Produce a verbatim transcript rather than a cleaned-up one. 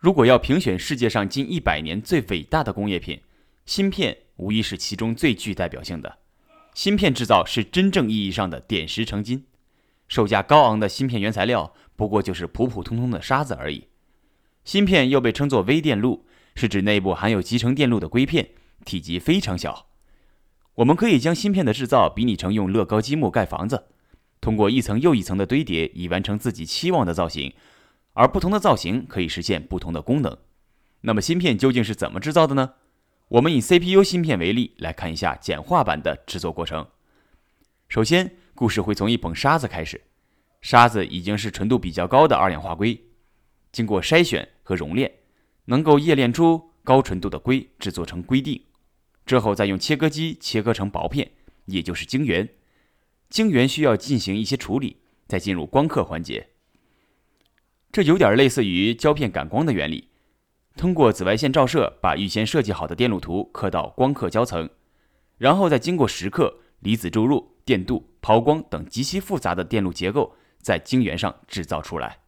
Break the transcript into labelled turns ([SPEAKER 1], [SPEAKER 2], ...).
[SPEAKER 1] 如果要评选世界上近一百年最伟大的工业品，芯片无疑是其中最具代表性的。芯片制造是真正意义上的点石成金，售价高昂的芯片原材料不过就是普普通通的沙子而已。芯片又被称作微电路，是指内部含有集成电路的硅片，体积非常小。我们可以将芯片的制造比拟成用乐高积木盖房子，通过一层又一层的堆叠以完成自己期望的造型，而不同的造型可以实现不同的功能。那么芯片究竟是怎么制造的呢？我们以 C P U 芯片为例来看一下简化版的制作过程。首先，故事会从一捧沙子开始，沙子已经是纯度比较高的二氧化硅，经过筛选和熔炼，能够冶炼出高纯度的硅，制作成硅锭。之后再用切割机切割成薄片，也就是晶圆。晶圆需要进行一些处理，再进入光刻环节。这有点类似于胶片感光的原理，通过紫外线照射把预先设计好的电路图刻到光刻胶层，然后再经过蚀刻、离子注入、电镀、抛光等极其复杂的电路结构在晶圆上制造出来。